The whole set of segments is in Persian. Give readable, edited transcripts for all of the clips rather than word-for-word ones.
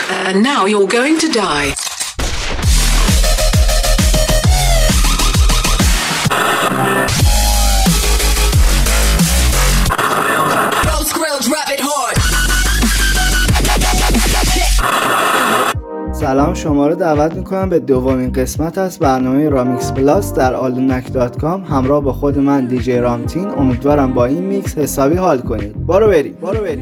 And now you're going to die. سلام، شما رو دعوت میکنم به دومین قسمت از برنامه رامیکس پلاس در allunac.com همراه با خود من دیجی رامتین. امیدوارم با این میکس حسابی حال کنید. برو بریم.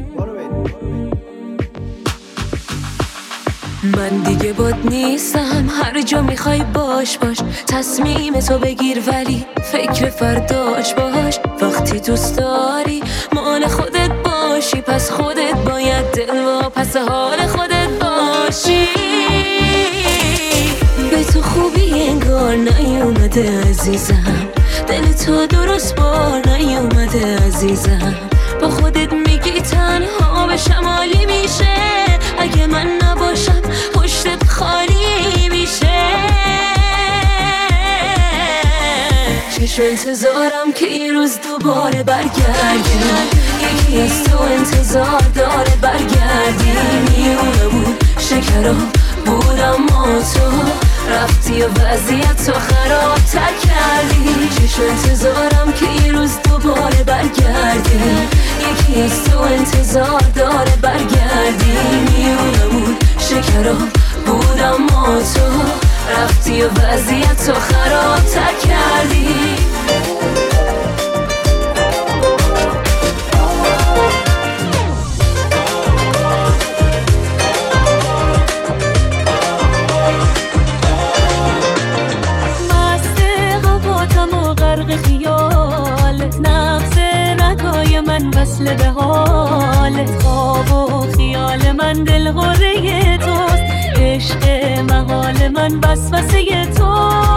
من دیگه باد نیستم، هر جا میخوای باش تصمیم تو بگیر ولی فکر فرداش باش. وقتی دوست داری مال خودت باشی، پس خودت باید دل و پس حال خودت باشی. به تو خوبی انگار نیومده عزیزم، دل تو درست بار نیومده عزیزم. با خودت میگی تنها به شمالی میشه، اگه من نباشم پشتت خالی میشه. چشم انتظارم که این روز دوباره برگردی، یکی از تو انتظار داره برگردی. میونه بود شکرم بود اما تو رفتی و وضعیت تو خراب تر کردی. چشم انتظارم که این روز دوباره برگردی، یکی از تو انتظار داره برگردی. میونه بود شکرم بود اما تو رفتی و وضعیت تو خراب تر کردی. وصل به حالت، خواب و خیال من دل غره توست، عشق محال من وسوسه توست.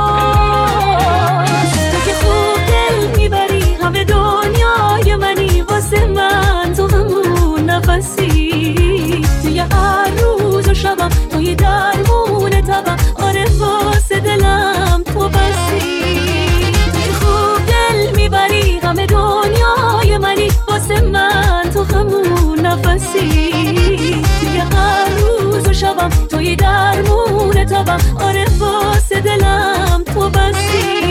تو که خوب دل میبری همه دنیای منی، واسه من تو همون نفسی. توی هر روز و شبم توی درمون تبم، آره واسه دلم تو بسی. تو که خوب دل میبری همه دنیای منی، واسه من تو همون نفسی. توی هر روز و شبم توی درمون تبم، آره واسه دلم تو بسی.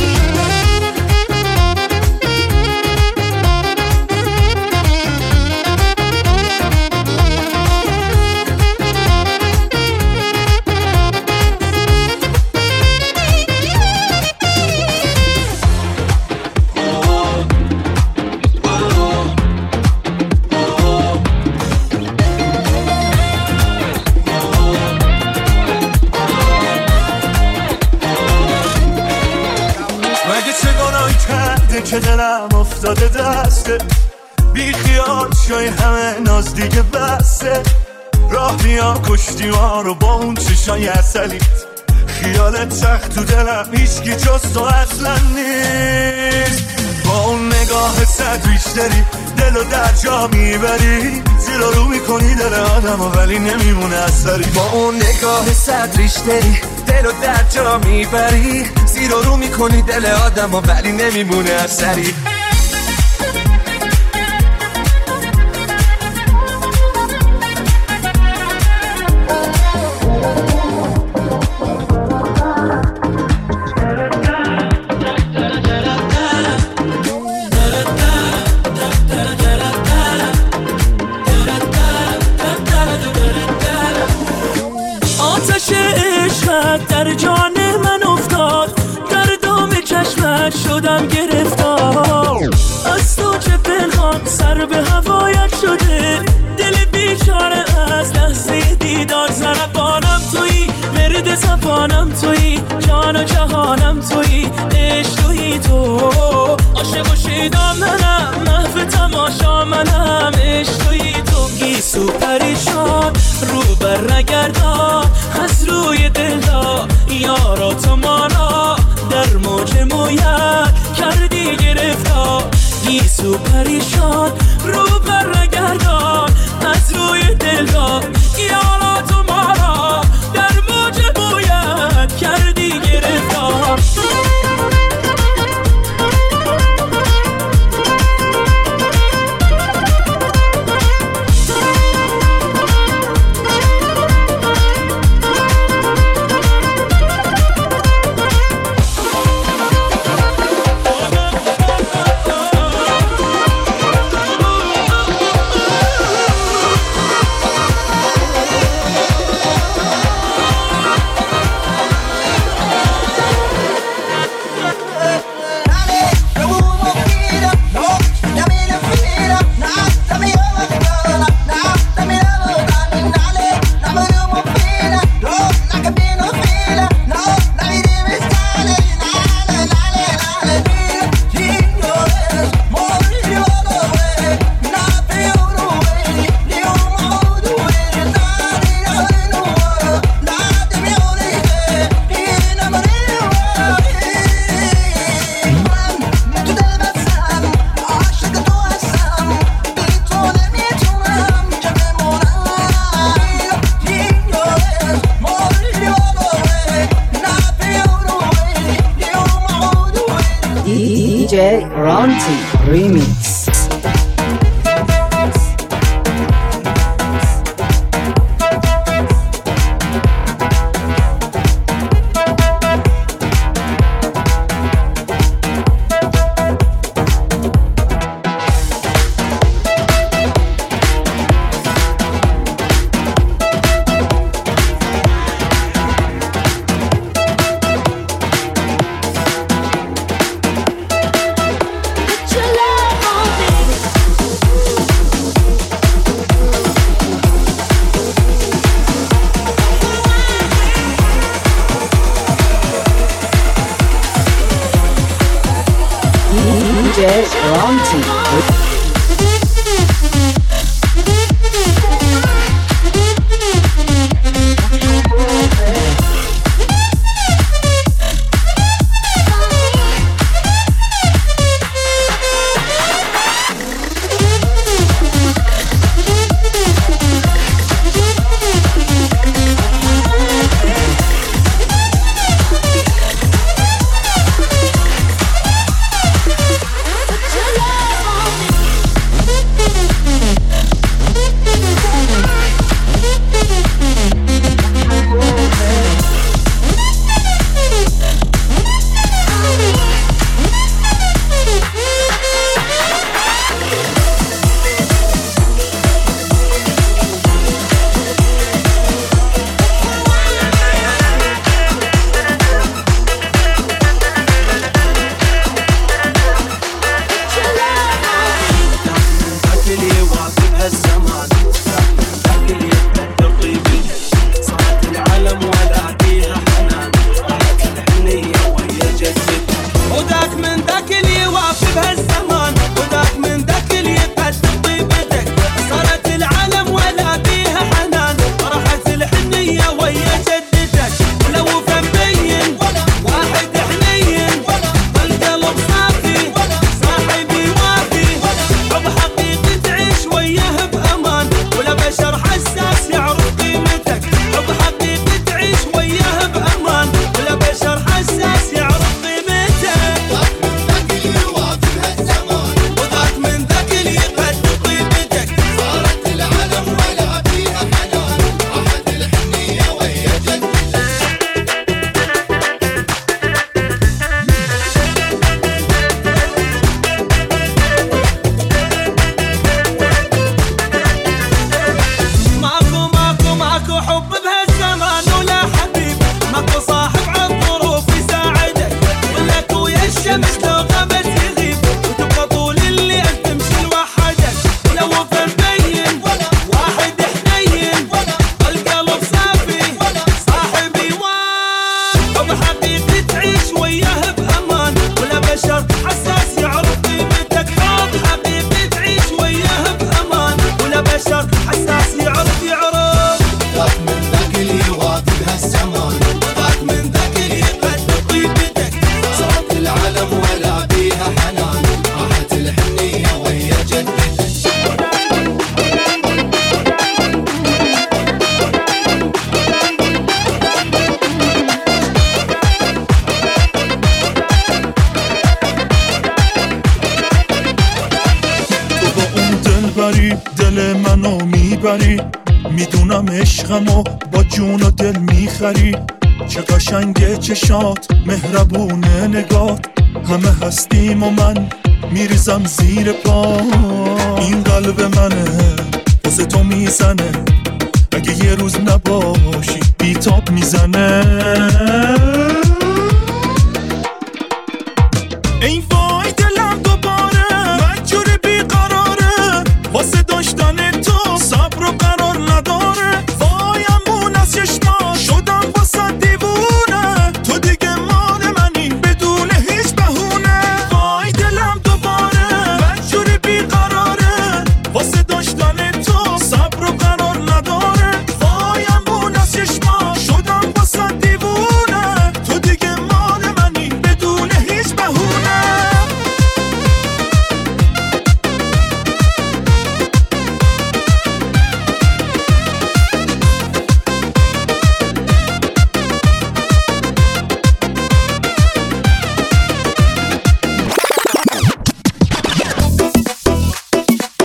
که دلم افتاده دسته، بی خیال شای همه ناز دیگه بسته. راه بیا کشتی ما رو با اون چشای اصلیت، خیالت سخت تو دلم هیچکی جز تو اصلا نیست. با اون نگاه صد بیشتری دلو در جا میبری، زیر رو میکنی دل آدم ولی نمیمونه اثری. با اون نگاه صد بیشتری دلو در جا میبری، زیر رو میکنی دل آدم ولی نمیمونه اثری. آتش عشقت در جان من افتاد، در دام چشمت شدم گرفتار. از تو چه پنهان سر به هوایت شده، دل بیچاره از لحظه دیدار. زربانم تویی، مرد زبانم تویی، جان و جهانم تویی، عشق تویی تو. عاشق و شیدا منم، محو تماشا منم، عشق تویی تو. گیسو پریشان رو بر نگردان از روی دلا، یارا تو مانا در موج مویت کردی گرفتار. گیسو پریشان رو بر نگردان از روی دلا، یارا تو مانا در موج مویت کردی گرفتار. رانتی ریمیکس. Ranting. دل منو میبری، میدونم عشقمو با جون و دل میخری. چه قشنگه چشات، مهربونه نگات، همه هستیم و من میریزم زیر پا. این قلب منه واسه تو میزنه، اگه یه روز نباشی بیتاب میزنه. ای وای دلم دوباره مجبور بیقراره، واسه داشتن تو صبر و قرار نداره. وایمون از چشما شدم واسه دیوونه، تو دیگه مال منی بدون هیچ بهونه. وای دلم دوباره مجبور بیقراره، واسه داشتن تو صبر و قرار نداره. وایمون از چشما شدم واسه دیوونه.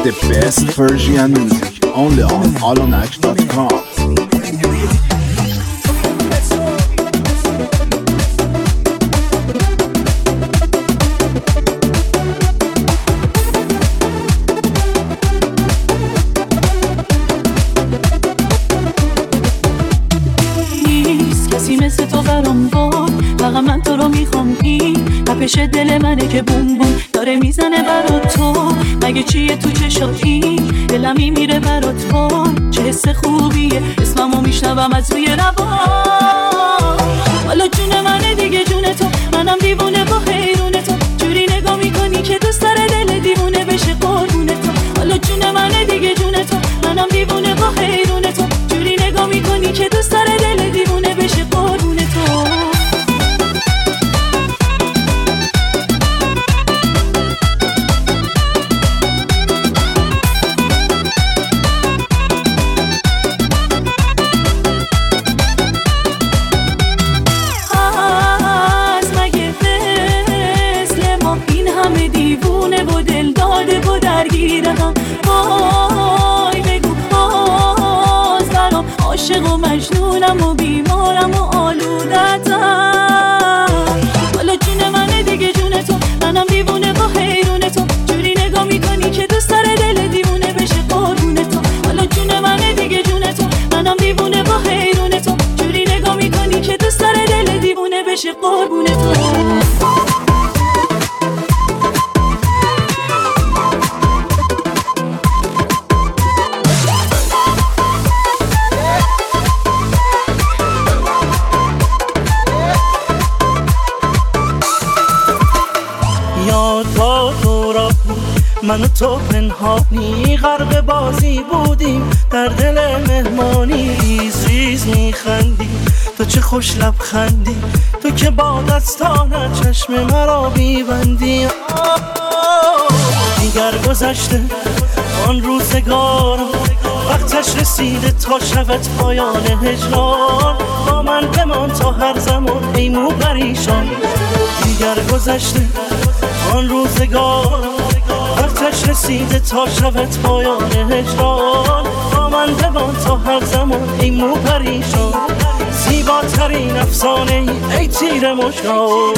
The best Persian music only on alonac.com. مثل تو برام بود فقط من تو رو میخوام این تپش دل منه که بوم بوم داره میزنه برات تو مگه چیه تو چشاتی دلمی میره برات وای چه حس خوبیه اسممو میشنوم از روی روان حالا جون منه دیگه جون تو منم دیوونه با حیرون تو جوری نگاه میکنی که دوست داره دل دیوونه بشه قربون تو حالا جون منه دیگه جون تو منم دیوونه با حیرون تو جوری نگاه میکنی که دوست داره دل دیوونه بشه قربون تو وای بگو باز برام عاشق و مجنونم و بیمارم و آلودتم حالا جون منه دیگه جون تو منم دیوونه با حیرون تو جوری نگاه میکنی که دوست داره دل دیوونه بشه قربون تو حالا جون منه دیگه جون تو منم دیوونه با حیرون تو جوری نگاه میکنی که دوست داره دل دیوونه بشه قربون تو من و تو پنهانی غرق بازی بودیم در دل مهمانی ریز ریز میخندیم تو چه خوش لبخندی تو که با دستانت چشم مرا میبندی دیگر گذشته آن روزگارم وقتش رسیده تا شود پایان هجران با من بمان تا هر زمان ای مو پریشان دیگر گذشته آن روزگارم وقتش رسیده تا شود پایان هجران با من بمان تا هر زمان ای مو پریشان زیباترین افسانه ای تیر مشکان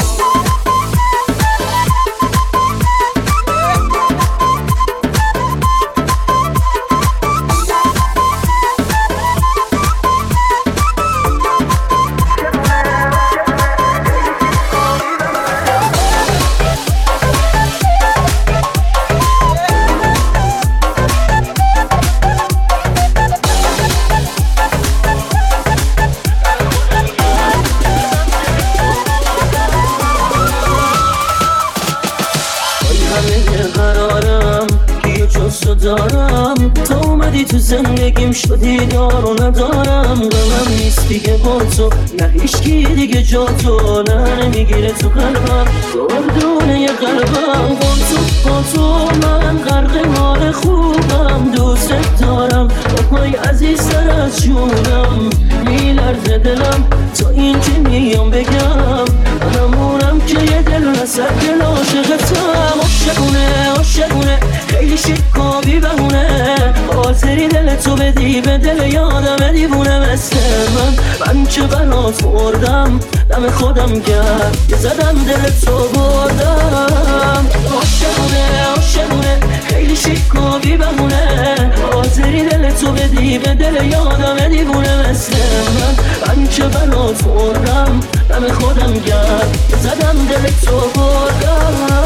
تو اومدی تو زندگیم شدی دار و ندارم غمم نیست دیگه با تو نه هیچکی دیگه جا تو نه نمیگیره تو قلبم گردونه قلبم با تو من غرق حال خوبم دوست دارم بابای عزیزتر از جونم میلرزه دلم تا این که میام بگم منمونم که یه دل رسد دل عاشقتم عاشقونه خیلی شکابی بهونه حاضری دل تو بدی به دل یادم دیوونه مثل من چه برات بردم دم خودم گرد یه زدم دل تو بردم عاشقونه خیلی شکابی بهونه حاضری دل تو بدی به دل یادم دیوونه مثل من چه برات بردم دم خودم گرد یه زدم دل تو بردم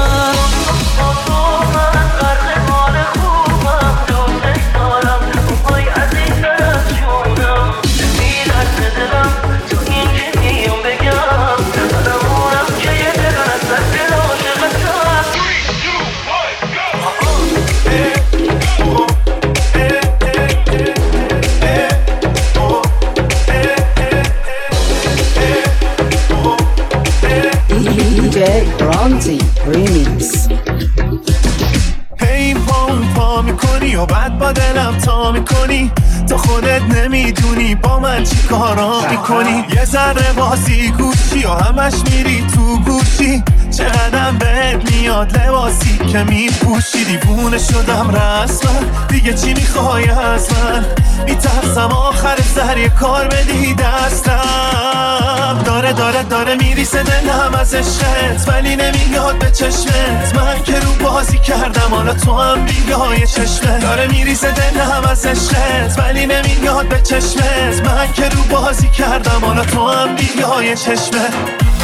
ریمیکس هی پا میکنی و بعد با دلم تا میکنی تو خودت نمیدونی با من چی کارا میکنی یه ذره بازی گوشی و همش میری تو گوشی چقدرم بهت میاد لباسی که میپوشی دیوونه شدم رسما دیگه چی میخوای از من میترسم آخر سر یه کار بدی دستم داره میریسه دلم از عشقت ولی نمیاد به چشمت من که رو بازی کردم حالا تو هم بیای چشمت داره میریسه دلم از عشقت ولی نمیاد به چشمت من که رو بازی کردم حالا تو هم بیای چشمت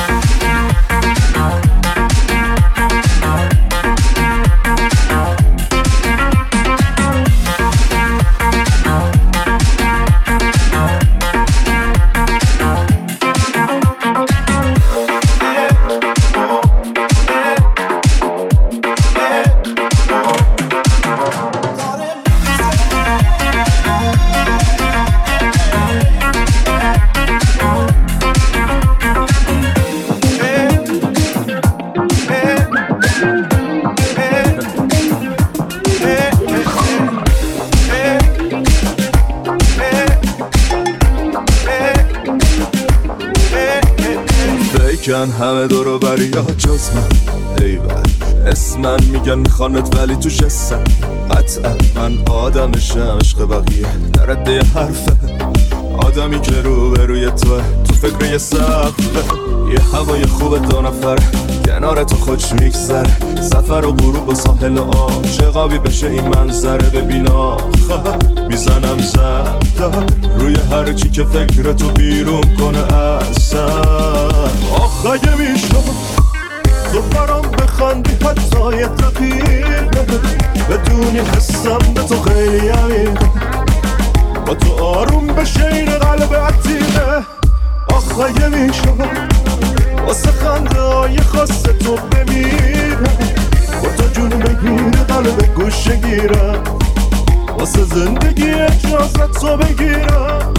همه دورو بری ها جز من ایول اسمن میگن میخوانت ولی توش اسم قطعا من آدمشم عشق بقیه درده یه حرفه آدمی که رو به روی توه تو فکر یه سقفه یه هوای خوب دو نفر کنار تو خوش میگذره سفر و غروب و ساحل و آب چقابی بشه این منظره ببین آخه میزنم زدم روی هر چی که فکر تو بیرون کنه اصلا آخه اگه میشم تو برام بخندی حتی یه تغییر بدونی حسم به تو خیلی امیر با تو آروم بشه این قلب عتیقه آخه اگه میشم واسه خنده های خاص تو بمیرم با تو جون بگیره قلب گوشه گیرم واسه زندگی اجازت تو بگیرم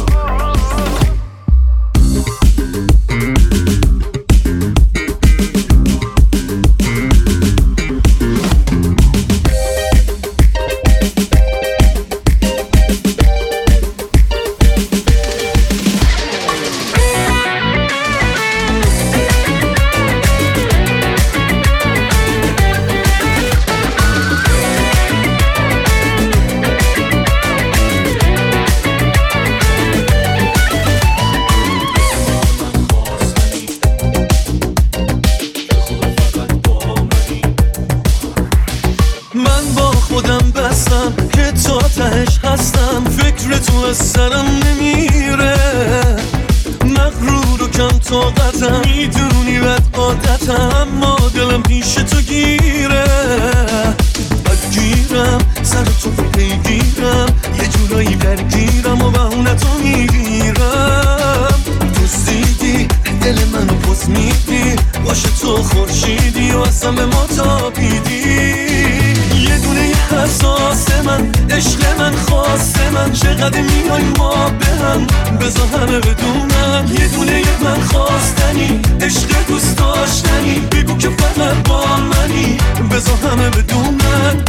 سرم نمیره مغرور و کم طاقتم میدونی بد عادتم اما دلم پیش تو گیره بدگیرم سر تو پیگیرم یه جورایی درگیرم و بهونه تو میگیرم تو زیدی دل منو پس میدی باشه تو خورشیدی و اصلا به ما تابیدی یه دونه حساس من عشق من خاص من چقدر میای ما به هم بذار همه بدونن یه دونه من خواستنی عشق دوست داشتنی بگو که فقط با منی بذار همه بدونن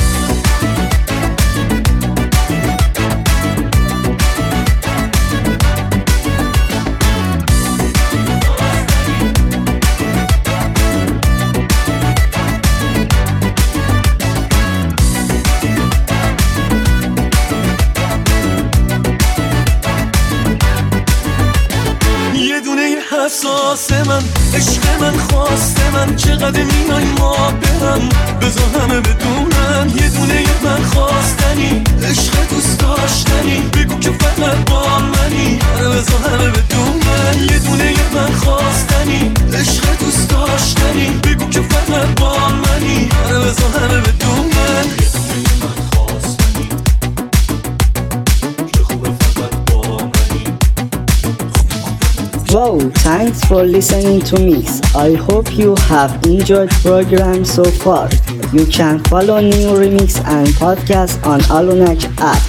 حساس من عشق من خواست من چقدر میای ما برم بذار همه بدونن یه دونه من خواستنی عشق دوست داشتنی بگو که فقط با منی بذار همه بدونن یه دونه من خواستنی عشق دوست داشتنی بگو که فقط با منی بذار همه بدونن Wow, thanks for listening to Mix. I hope you have enjoyed the program so far. You can follow new remix and podcasts on Alunak app.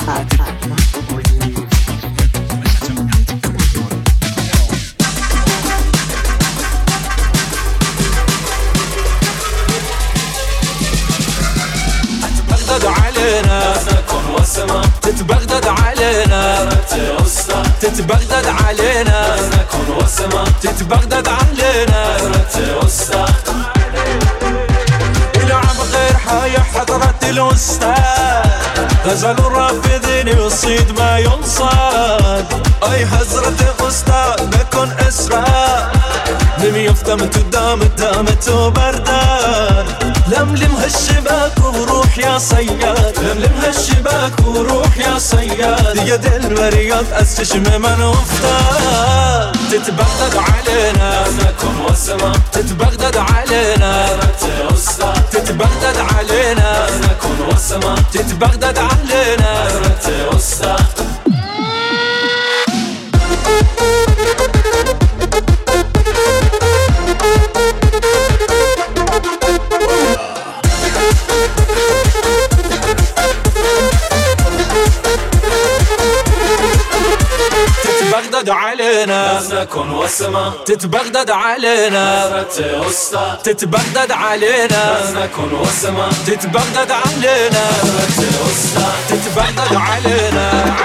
تتبغدد علينا تتبغدد علينا تتبغدد علينا يا حضرة الأستاذ غزل الرافضين يصيد ما ينصاد أي حضرة أستاذ بكن إسراء لم يفتم دامت وبردان لملم هالشباك وروح يا صياد لملم هالشباك وروح يا صياد يا دل ورياض أستشم من وفتاد تتبغدد علينا نكون والسماء تتبغدد علينا تتبغدد علينا نكون والسماء تتبغدد علينا تتبغدد علينا نكون والسماء تتبغدد علينا تتبغدد علينا نكون والسماء تتبغدد علينا تتبغدد علينا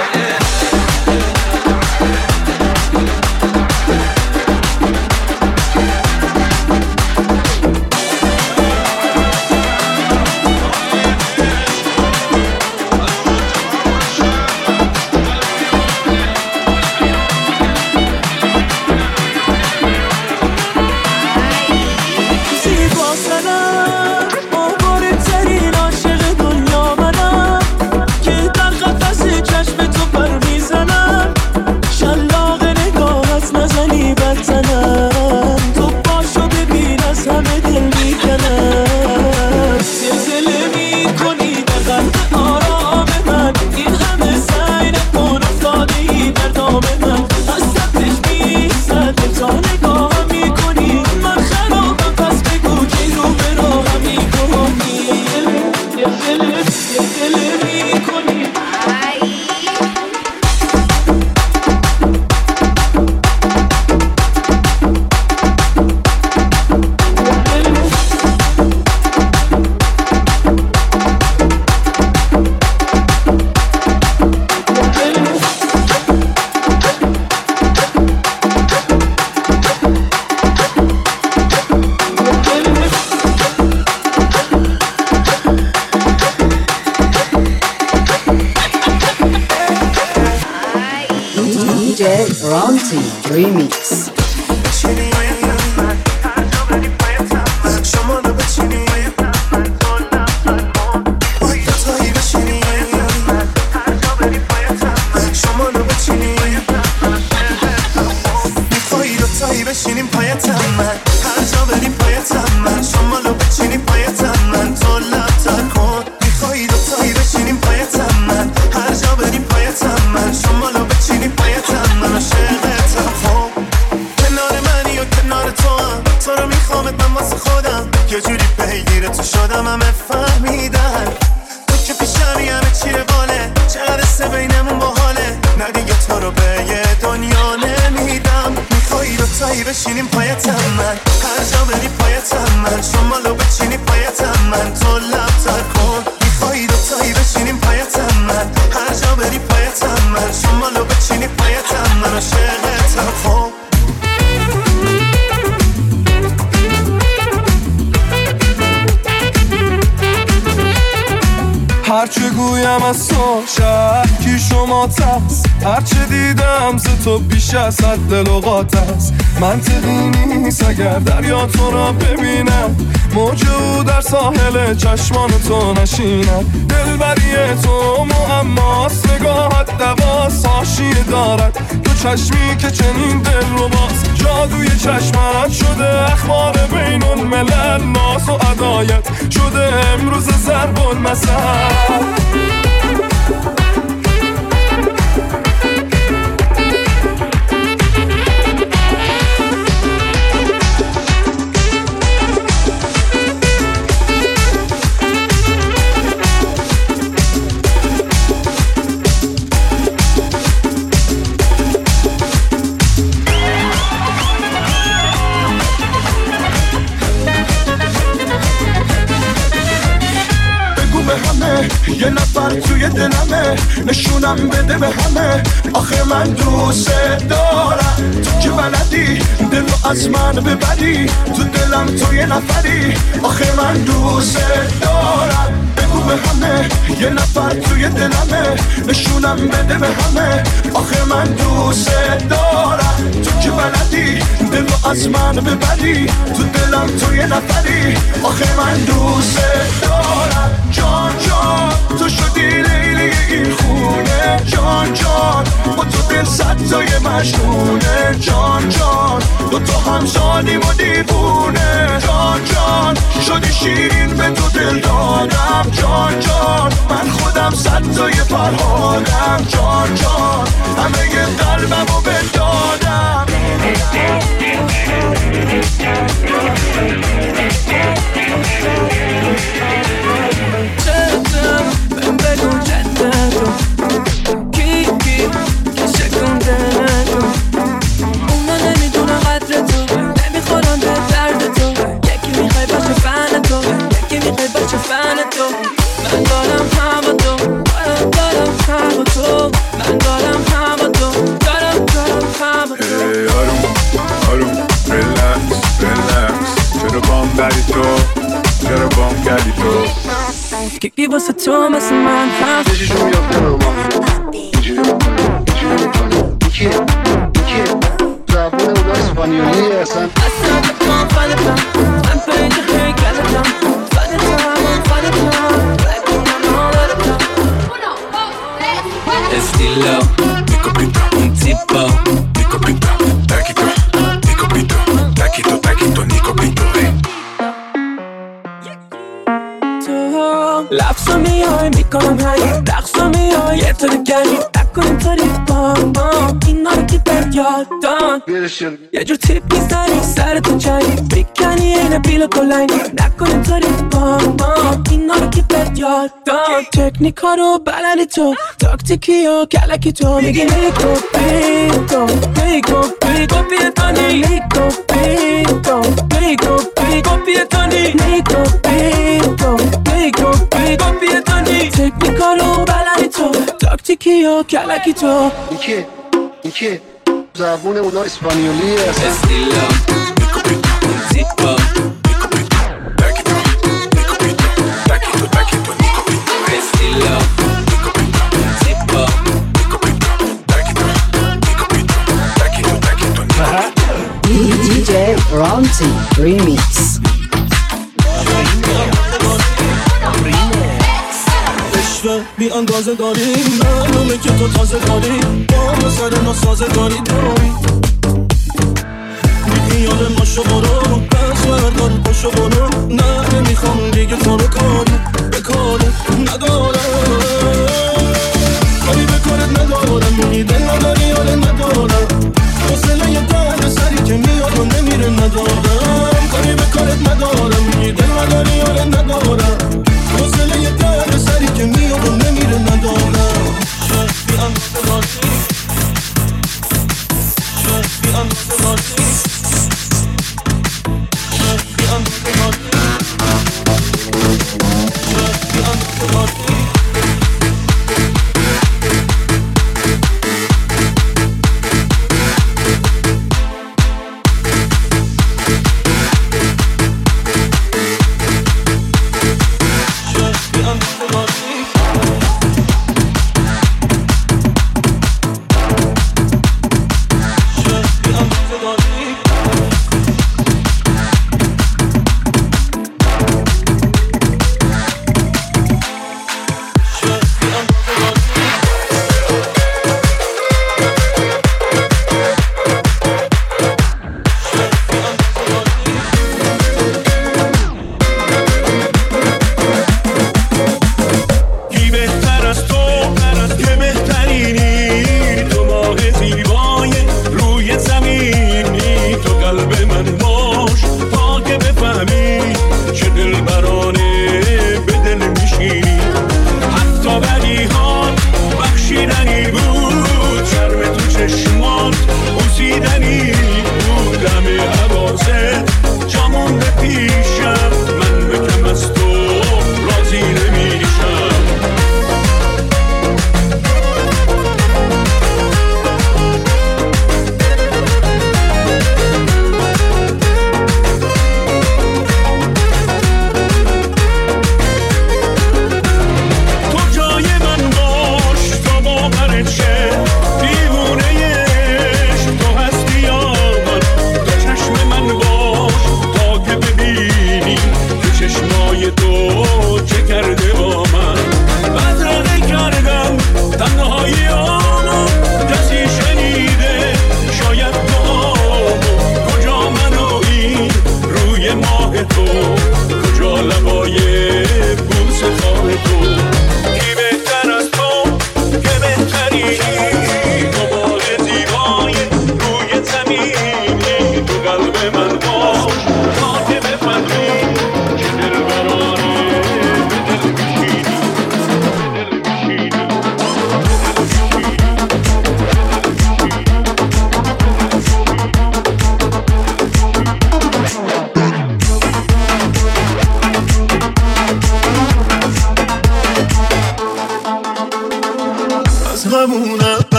Ronti Remix. بشینیم پایتم من هر جا بری پایتم من شمالو بچینی پایتم من تو لب تر کن میخوایی دوتایی بشینیم پایتم من هر جا بری پایتم من شمالو بچینی پایتم من عاشقتم خب هرچه گویم از تو شکی شما تست هرچه دیدم ز تو بیش از حد دلوقات است منطقی نیست اگر دریا تو را ببینم موج او در ساحل چشمان تو نشینم دلبری تو معماست نگاهت دواست حاشیه دارد تو چشمی که چنین دل رو باز جادوی چشمت شده اخبار بین الملل ناز و عدایت شده امروز ضرب المثل یه نفر توی دلمه نشونم بده به همه آخه من دوست دارم تو که بلدی دل رو از من ببری تو دلم تو یه نفری آخه من دوست دارم بگو به همه یه نفر توی دلمه نشونم بده به همه آخه من دوست دارم تو که بلدی دلو از من ببری تو دلم تو یه نفری آخه من دوست دارم جان جان تو شدی لیلی این خونه جان جان با تو دل صد تای مجنونه جان جان دو تا هم زادیم و دیوونه جان جان شدی شیرین به تو دل دادم جان جان من خودم صد تای فرهادم جان جان همه ی قلبم رو بدادم من بگو جدتو کی که شکنده تو اونا نمیدونن قدر تو نمیخورن به درد تو یکی میخوای باشه فن تو یکی میخوای باشه فن تو من دارم همه تو دارم همه تو من دارم همه تو دارم همه تو آروم ریلکس چرا بام بری تو چرا بام کردی تو کی واسه تو مثل من هست چششو میافته نما یکی زبون اونا اسپانیولی اصلا اصلا بکن فنتم من پنج خیلی کلتم فنتم بکنم آلتم Estilo, mi copito, un tipo, mi copito, taquito, mi copito, taquito, mi copito, لفظو میای میکنم های رقصو میای یه طور گری نکن اینطوری بام اینا رو که بر یادم یه جور تیپ میزنی سرتو چنی بیکنی اینه بیل کلنگ نکن اینطوری بام اینا رو که بر یادم تکنیکا رو بلندی تو تاکتیکی و کلکی تو میگی نیکو بیتو نیکو بیتانی نیکو بیتو نیکو بیتانی نیکو بیتو نیکو بیتانی تکنیکا رو بلندی تو تاکتیکی و کلکی تو این که زبون اونا اسپانیولی اصلا Estilo, mi copito, un tipo, mi copito, taquito, mi copito, taquito, mi copito, estilo, mi copito, un tipo, mi copito, taquito, mi copito, taquito, mi copito. DJ Ramsey Remix. بی اندازه داری معلومه که تو تازه داری با سر ناسازه داری بی خیال ماشو برو پس بردار پاشو برو نه نمیخوام دیگه تو رو کاری به کارت ندارم کاری به کارت ندارم میگی دل نداری یاره ندارم حوصله یه درد سری که میاد و نمیره ندارم کاری به کارت ندارم میگی دل نداری یاره ندارم حوصله یه درد سری که میاد و نمیره ندارم بی اندازه داری بی اندازه داری بی اندازه داری بی اندازه داری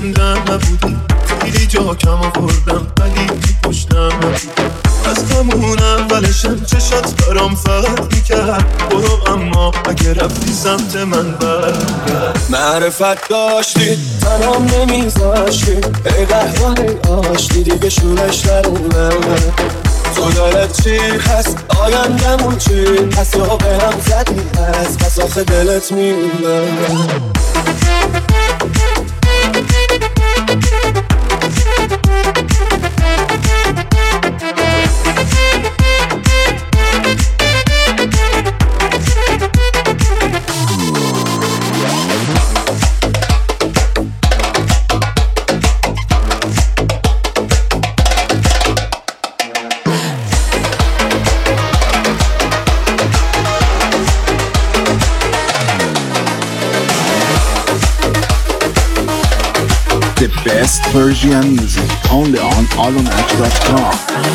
موندن نبودی، خیلی جا کم آوردم ولی پشتم نبودی. از همون اولشم چشات برام فرق میکرد، برو اما اگه رفتی سمت من برگرد. معرفت داشتی تنام نمیذاشتی، ای قهوه آشتی دیگه شورش نرونم. تو دلت چی هست آیندمون چی هست، یا به هم زدی هست پس آخه دلت میمونه. The best Persian music only on alonach.com.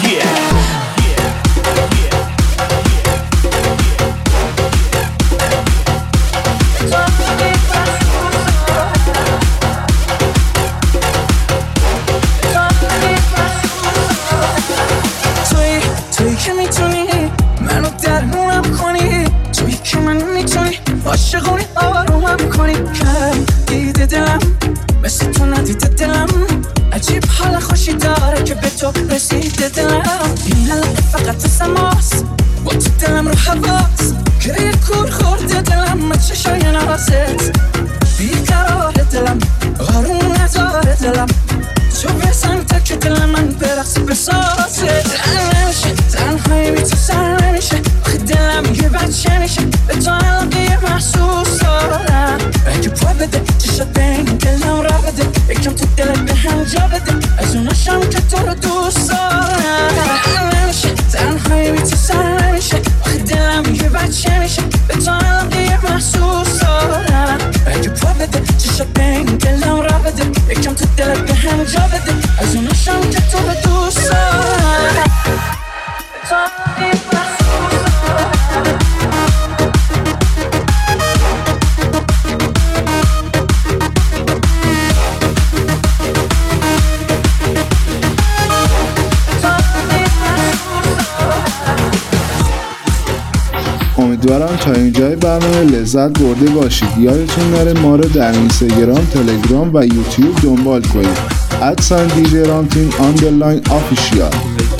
توی که میتونی منو درمونم کنی، توی که منو میتونی عاشقونی آرومم کنی. کم دیده دلم مثل تو ندیده دلم، عجیب حال خوشی داره که به تو رسیده دلم. این لحظه فقط سماس با تو دلم رو حواس، گریه کور خورده دلم از چشای نازت. بیقرار دلم آروم نداره دلم، تو بزن تا که دل من برقص بسازه. تنهایی بی تو سر نمیشه، آخه دلم یه بچه میشه، به تو علاقه محسوس دارم. اگه پا بده چشات به این دلم را بده، یکم تو دلت به هم جا بده، از اوناشم که تو رو دوست دارم. تنهایی بی تو سر نمیشه، آخه دلم یه بچه میشه، به تو علاقه محسوس دارم. اگه پا بده چشات به این دلم را بده، یکم تو دلت به هم جا بده، از اوناشم که تو رو دوست دارم. امیدوارم تا اینجای برنامه لذت برده باشید. یادتون نره ما رو در اینستاگرام، تلگرام و یوتیوب دنبال کنید. @DJ Ramtin_official